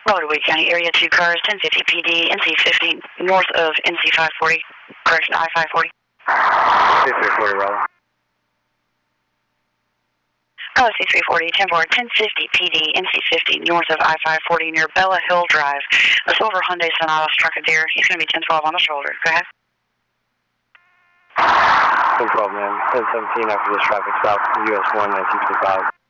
Raleigh Wake County area, 2 cars, 1050 PD, NC50, north of NC540, correction, I-540. C340, Raleigh. C340, 1050 PD, NC50, north of I-540 near Bella Hill Drive. A silver Hyundai Sonata struck a deer. He's going to be 1012 on the shoulder. Go ahead. 1012, man. 1017 after this traffic stop, US 1, 1925.